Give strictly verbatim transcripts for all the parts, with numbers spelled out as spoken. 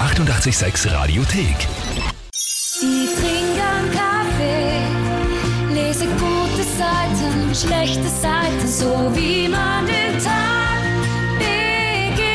achtundachtzig Komma sechs Radiothek. Ich trinke einen Kaffee, lese gute Seiten, schlechte Seiten, so wie man den Tag beginnt.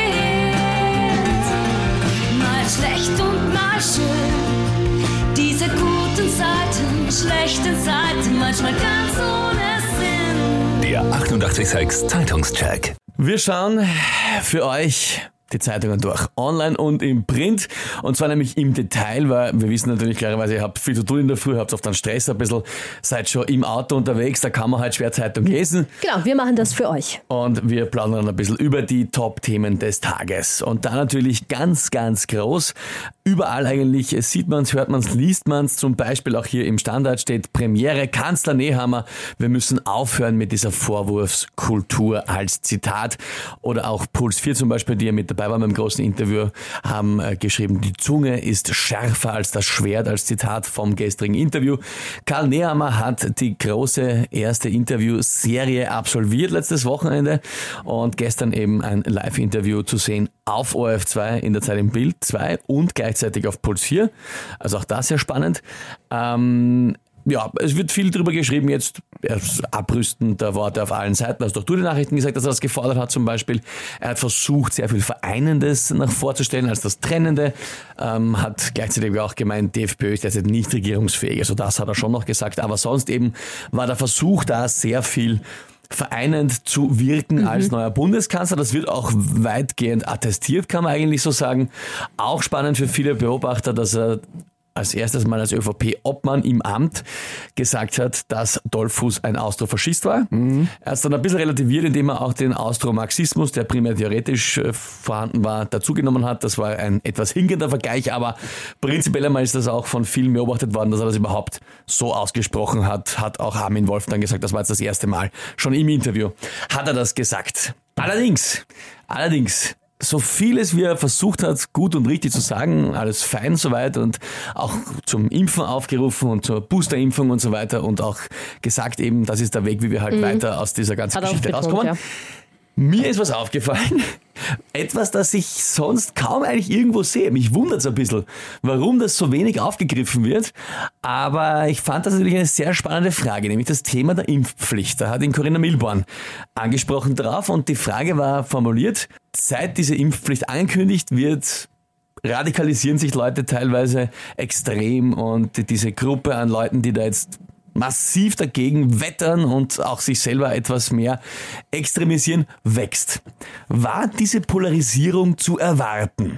Mal schlecht und mal schön, diese guten Seiten, schlechten Seiten, manchmal ganz ohne Sinn. Der achtundachtzig Komma sechs Zeitungscheck. Wir schauen für euch die Zeitungen durch, online und im Print, und zwar nämlich im Detail, weil wir wissen natürlich klarerweise, ihr habt viel zu tun in der Früh, habt oft einen Stress ein bisschen, seid schon im Auto unterwegs, da kann man halt schwer Zeitung lesen. Genau, wir machen das für euch. Und wir plaudern ein bisschen über die Top-Themen des Tages. Und da natürlich ganz, ganz groß, überall eigentlich sieht man es, hört man es, liest man es, zum Beispiel auch hier im Standard steht Premiere, Kanzler Nehammer, wir müssen aufhören mit dieser Vorwurfskultur als Zitat. Oder auch Puls vier zum Beispiel, die ja mit dabei waren beim großen Interview, haben äh, geschrieben, die Zunge ist schärfer als das Schwert, als Zitat vom gestrigen Interview. Karl Nehammer hat die große erste Interviewserie absolviert letztes Wochenende und gestern eben ein Live-Interview zu sehen auf O R F zwei, in der Zeit im Bild zwei und gleichzeitig auf Puls vier. Also auch das sehr spannend. Ähm, Ja, es wird viel drüber geschrieben jetzt, das Abrüsten der Worte auf allen Seiten. Hast doch du die Nachrichten gesagt, dass er das gefordert hat zum Beispiel. Er hat versucht, sehr viel Vereinendes nach vorzustellen als das Trennende. Ähm, hat gleichzeitig auch gemeint, die FPÖ ist derzeit nicht regierungsfähig. Also das hat er schon noch gesagt. Aber sonst eben war der Versuch da, sehr viel vereinend zu wirken mhm. als neuer Bundeskanzler. Das wird auch weitgehend attestiert, kann man eigentlich so sagen. Auch spannend für viele Beobachter, dass er als erstes Mal als ÖVP-Obmann im Amt gesagt hat, dass Dollfuß ein Austrofaschist war. Mhm. Er hat es dann ein bisschen relativiert, indem er auch den Austromarxismus, der primär theoretisch äh, vorhanden war, dazugenommen hat. Das war ein etwas hinkender Vergleich, aber prinzipiell einmal ist das auch von vielen beobachtet worden, dass er das überhaupt so ausgesprochen hat. Hat auch Armin Wolf dann gesagt, das war jetzt das erste Mal. Schon im Interview hat er das gesagt. Allerdings, allerdings, so vieles, wie er versucht hat, gut und richtig zu sagen, alles fein soweit und auch zum Impfen aufgerufen und zur Boosterimpfung und so weiter und auch gesagt eben, das ist der Weg, wie wir halt mhm. weiter aus dieser ganzen Hat Geschichte betont, rauskommen. Ja. Mir ist was aufgefallen, etwas, das ich sonst kaum eigentlich irgendwo sehe. Mich wundert es ein bisschen, warum das so wenig aufgegriffen wird, aber ich fand das natürlich eine sehr spannende Frage, nämlich das Thema der Impfpflicht. Da hat ihn Corinna Milborn angesprochen drauf und die Frage war formuliert, seit diese Impfpflicht angekündigt wird, radikalisieren sich Leute teilweise extrem und diese Gruppe an Leuten, die da jetzt massiv dagegen wettern und auch sich selber etwas mehr extremisieren, wächst. War diese Polarisierung zu erwarten?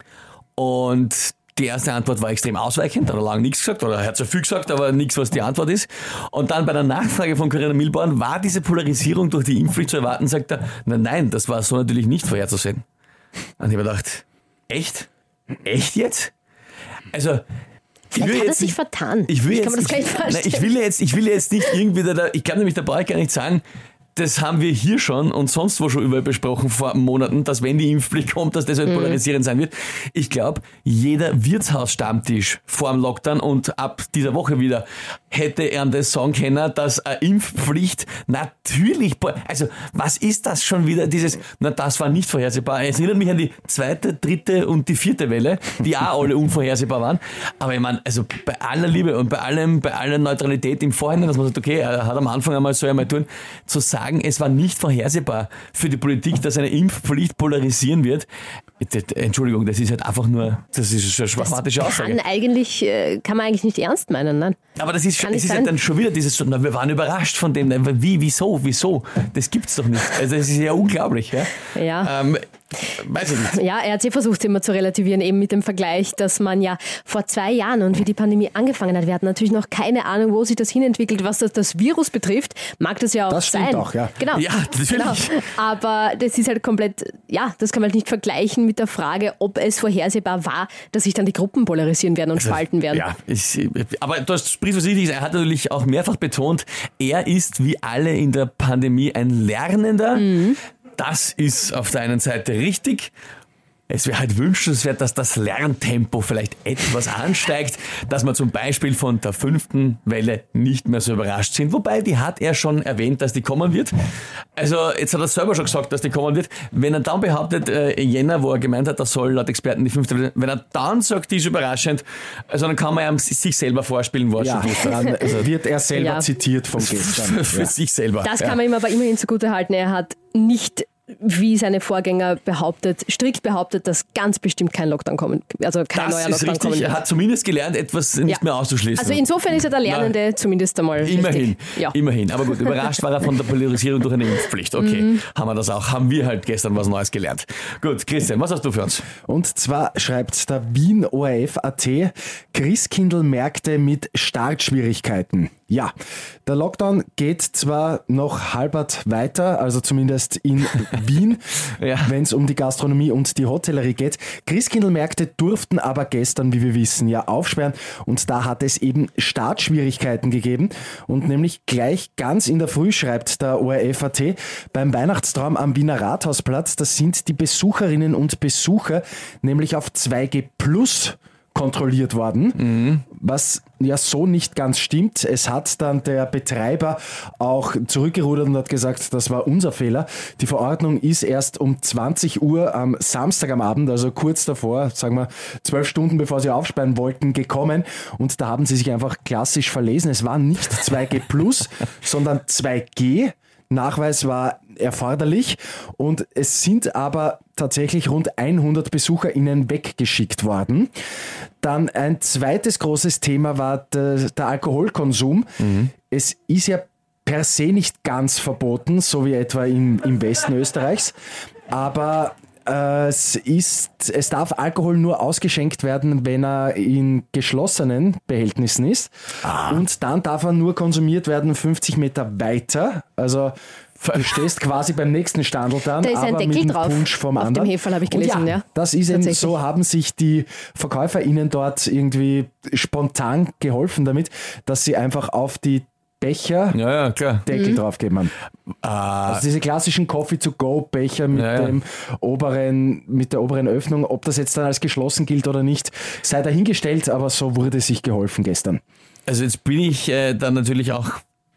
Und die erste Antwort war extrem ausweichend, da hat er lange nichts gesagt, oder er hat so viel gesagt, aber nichts, was die Antwort ist. Und dann bei der Nachfrage von Corinna Milborn, war diese Polarisierung durch die Impfpflicht zu erwarten, sagt er, nein, nein, das war so natürlich nicht vorherzusehen. Und ich habe gedacht, echt? Echt jetzt? Also, Vielleicht ich will hat er jetzt sich nicht, vertan. Ich, will ich jetzt, kann mir das gar nicht ich, vorstellen. nein, ich will jetzt, ich will jetzt nicht irgendwie, da, ich glaube nämlich, da brauche ich gar nicht sagen, das haben wir hier schon und sonst wo schon überall besprochen vor Monaten, dass wenn die Impfpflicht kommt, dass das halt mhm. polarisierend sein wird. Ich glaube, jeder Wirtshausstammtisch vor dem Lockdown und ab dieser Woche wieder hätte er das sagen können, dass eine Impfpflicht natürlich, also was ist das schon wieder, dieses, na das war nicht vorhersehbar. Es erinnert mich an die zweite, dritte und die vierte Welle, die auch alle unvorhersehbar waren. Aber ich meine, also bei aller Liebe und bei allem, bei aller Neutralität im Vorhinein, dass man sagt, okay, er hat am Anfang einmal so einmal tun, zu sagen, es war nicht vorhersehbar für die Politik, dass eine Impfpflicht polarisieren wird. Entschuldigung, das ist halt einfach nur, das ist eine schwachmatische Aussage. Kann eigentlich, kann man eigentlich nicht ernst meinen, nein. Aber das ist, es ist ja dann schon wieder dieses, na, wir waren überrascht von dem, wie, wieso, wieso? Das gibt's doch nicht. Also das ist ja unglaublich. Ja. ja. Ähm, weiß ich nicht. Ja, er hat sich versucht immer zu relativieren, eben mit dem Vergleich, dass man ja vor zwei Jahren und wie die Pandemie angefangen hat, wir hatten natürlich noch keine Ahnung, wo sich das hinentwickelt, was das, das Virus betrifft, mag das ja auch das sein. Das stimmt auch, ja. Genau. Ja, natürlich. Genau. Aber das ist halt komplett, ja, das kann man halt nicht vergleichen mit der Frage, ob es vorhersehbar war, dass sich dann die Gruppen polarisieren werden und also, spalten werden. Ja, ich, aber du hast sprichst was Richtiges, er hat natürlich auch mehrfach betont, er ist wie alle in der Pandemie ein Lernender. Mhm. Das ist auf der einen Seite richtig. Es wäre halt wünschenswert, dass das Lerntempo vielleicht etwas ansteigt, dass wir zum Beispiel von der fünften Welle nicht mehr so überrascht sind. Wobei, die hat er schon erwähnt, dass die kommen wird. Also jetzt hat er selber schon gesagt, dass die kommen wird. Wenn er dann behauptet, äh, Jänner, wo er gemeint hat, das soll laut Experten die fünfte Welle, wenn er dann sagt, die ist überraschend, also dann kann man ja sich selber vorspielen, was Ja, schon wusste. dann also wird er selber Ja. zitiert von gestern. Für, für Ja. sich selber. Das ja. kann man ihm aber immerhin zugute halten. Er hat nicht, wie seine Vorgänger behauptet, strikt behauptet, dass ganz bestimmt kein Lockdown kommen, also kein Das neuer ist Lockdown kommen richtig. wird. Er hat zumindest gelernt, etwas nicht Ja. mehr auszuschließen. Also insofern ist er der Lernende zumindest einmal Immerhin, richtig. Ja. immerhin. Aber gut, überrascht war er von der Polarisierung durch eine Impfpflicht. Okay, Mhm. haben wir das auch. Haben wir halt gestern was Neues gelernt. Gut, Christian, was hast du für uns? Und zwar schreibt der Wien O R F Punkt A T, Christkindlmärkte mit Startschwierigkeiten. Ja, der Lockdown geht zwar noch halbert weiter, also zumindest in Wien, Ja. wenn es um die Gastronomie und die Hotellerie geht. Christkindlmärkte durften aber gestern, wie wir wissen, ja aufsperren und da hat es eben Startschwierigkeiten gegeben und nämlich gleich ganz in der Früh, schreibt der O R F Punkt A T, beim Weihnachtstraum am Wiener Rathausplatz, da sind die Besucherinnen und Besucher nämlich auf zwei G plus kontrolliert worden, was ja so nicht ganz stimmt. Es hat dann der Betreiber auch zurückgerudert und hat gesagt, das war unser Fehler. Die Verordnung ist erst um zwanzig Uhr am Samstag am Abend, also kurz davor, sagen wir zwölf Stunden bevor sie aufsperren wollten, gekommen und da haben sie sich einfach klassisch verlesen. Es war nicht zwei G plus, sondern zwei G. Nachweis war erforderlich und es sind aber tatsächlich rund hundert BesucherInnen weggeschickt worden. Dann ein zweites großes Thema war der, der Alkoholkonsum. Mhm. Es ist ja per se nicht ganz verboten, so wie etwa im, im Westen Österreichs, aber äh, es ist, es darf Alkohol nur ausgeschenkt werden, wenn er in geschlossenen Behältnissen ist. Ah. Und dann darf er nur konsumiert werden fünfzig Meter weiter. Also du stehst quasi beim nächsten Standel dann, Da ist ein aber Deckel mit dem drauf. Punsch vom Auf anderen. dem Heferl habe ich gelesen, Und ja, ja. das ist eben Tatsächlich. so, haben sich die VerkäuferInnen dort irgendwie spontan geholfen damit, dass sie einfach auf die Becher Ja, ja, klar. Deckel Mhm. draufgeben haben. Also diese klassischen Coffee-to-go-Becher mit Ja, ja. dem oberen, mit der oberen Öffnung, ob das jetzt dann als geschlossen gilt oder nicht, sei dahingestellt, aber so wurde sich geholfen gestern. Also jetzt bin ich äh, dann natürlich auch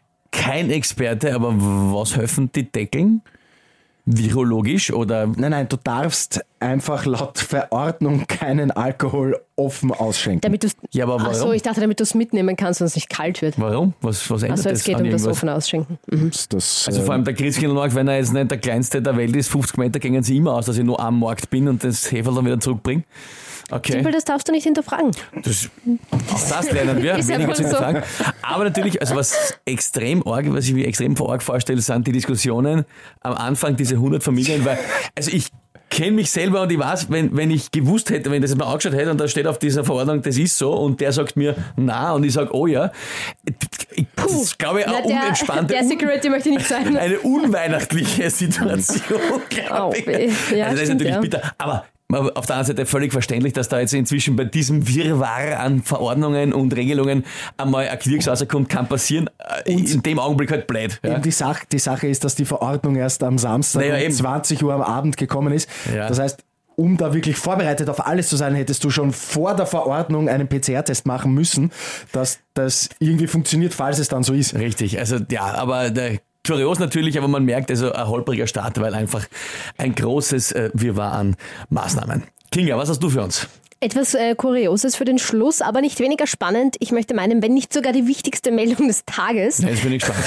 kein Experte, aber was helfen die Deckeln? Virologisch oder? Nein, nein, du darfst einfach laut Verordnung keinen Alkohol offen ausschenken. Damit du's, Ja, aber warum? Ach so, ich dachte, damit du es mitnehmen kannst und es nicht kalt wird. Warum? Was, was ändert Also es das geht an um das irgendwas? offen Ausschenken. Mhm. Das, Also vor allem der Christkindlmarkt, wenn er jetzt nicht der kleinste der Welt ist, fünfzig Meter gehen sie immer aus, dass ich nur am Markt bin und das Heferl dann wieder zurückbringe. Okay. Simpel, das darfst du nicht hinterfragen. Das, auch das lernen wir, Ist ja weniger wohl zu so. hinterfragen. Aber natürlich, also was extrem arg, was ich mir extrem arg vorstelle, sind die Diskussionen am Anfang, diese hundert Familien, weil, also ich kenne mich selber und ich weiß, wenn, wenn ich gewusst hätte, wenn ich das mal angeschaut hätte und da steht auf dieser Verordnung, das ist so und der sagt mir na und ich sage, oh ja, ich, das ist, glaube ich, Na, eine der, unentspannte, der Security möchte nicht sein. eine unweihnachtliche Situation, glaube Oh, ich. weh. Ja, also das ist stimmt, natürlich ja. bitter, aber auf der anderen Seite völlig verständlich, dass da jetzt inzwischen bei diesem Wirrwarr an Verordnungen und Regelungen einmal ein Knirps rauskommt, kann passieren. Und in dem Augenblick halt blöd. Ja. Eben die, Sache, die Sache ist, dass die Verordnung erst am Samstag Naja, um eben. zwanzig Uhr am Abend gekommen ist. Ja. Das heißt, um da wirklich vorbereitet auf alles zu sein, hättest du schon vor der Verordnung einen P C R-Test machen müssen, dass das irgendwie funktioniert, falls es dann so ist. Richtig, also ja, aber der kurios natürlich, aber man merkt also ein holpriger Start, weil einfach ein großes äh, Wirrwarr an Maßnahmen. Kinga, was hast du für uns? Etwas äh, Kurioses für den Schluss, aber nicht weniger spannend. Ich möchte meinen, wenn nicht sogar die wichtigste Meldung des Tages. Jetzt bin ich gespannt.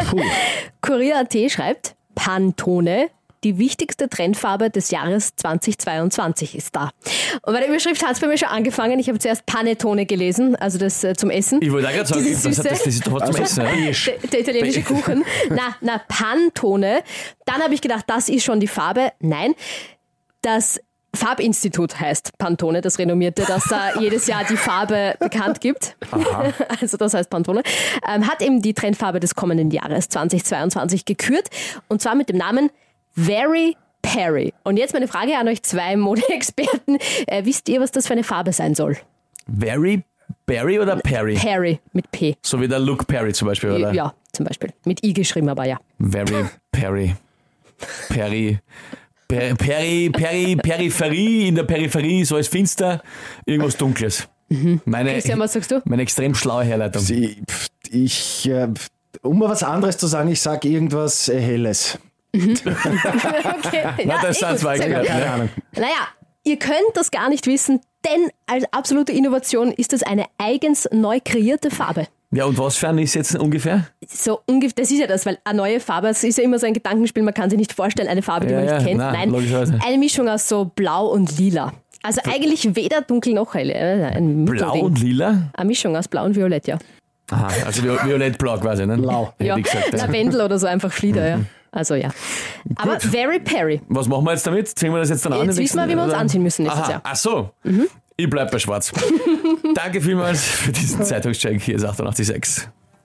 Kurier Punkt at schreibt, Pantone, die wichtigste Trendfarbe des Jahres zweitausendzweiundzwanzig ist da. Und bei der Überschrift hat es bei mir schon angefangen. Ich habe zuerst Panettone gelesen, also das äh, zum Essen. Ich wollte auch gerade sagen, Diese das, Süße. das, das ist doch was zum Essen. Ja? Der, der italienische Kuchen. Na, na, Pantone. Dann habe ich gedacht, das ist schon die Farbe. Nein, das Farbinstitut heißt Pantone, das renommierte, das da jedes Jahr die Farbe bekannt gibt. Aha. Also das heißt Pantone. Ähm, hat eben die Trendfarbe des kommenden Jahres zweitausendzweiundzwanzig gekürt. Und zwar mit dem Namen Very Perry. Und jetzt meine Frage an euch zwei Modeexperten. Äh, wisst ihr, was das für eine Farbe sein soll? Very Berry oder Perry? Perry mit P. So wie der Luke Perry zum Beispiel, oder? Ja, zum Beispiel. Mit I geschrieben, aber ja. Very Perry. Perry. Per, Peri, Peri, Peripherie, in der Peripherie, so als finster, irgendwas Dunkles. Mhm. Meine, Christian, was sagst du? Meine extrem schlaue Herleitung. Ich, ich äh, um mal was anderes zu sagen, ich sage irgendwas äh, Helles. Okay. Na, Ja, das eh sind gut, zwei sehr gehört, gut. Keine Ahnung. Naja, ihr könnt das gar nicht wissen, denn als absolute Innovation ist es eine eigens neu kreierte Farbe. Ja, und was für ein ist jetzt ungefähr? So ungefähr, das ist ja das, weil eine neue Farbe, es ist ja immer so ein Gedankenspiel, man kann sich nicht vorstellen, eine Farbe, die Ja, man nicht ja, kennt. nein, Nein, logischerweise. eine Mischung aus so blau und lila. Also eigentlich weder dunkel noch hell. äh, Ein Blau Mittelding. und lila? Eine Mischung aus blau und violett, ja. Aha, also vi- violett-blau quasi, ne? Blau. Hätte Ja, ich gesagt, ja. Lavendel oder so einfach Flieder, ja. Also ja. Aber Very Perry. Was machen wir jetzt damit? Ziehen wir das jetzt dann an? Jetzt wissen wir, wie wir uns anziehen müssen nächstes Aha, Jahr. ach so. Ich bleib bei schwarz. Danke vielmals für diesen Zeitungscheck. Hier ist achtundachtzig Komma sechs.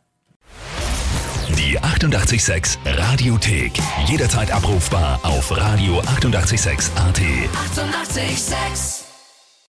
Die achtundachtzig Komma sechs Radiothek. Jederzeit abrufbar auf radio achtundachtzig Komma sechs Punkt at. Eighty-eight point six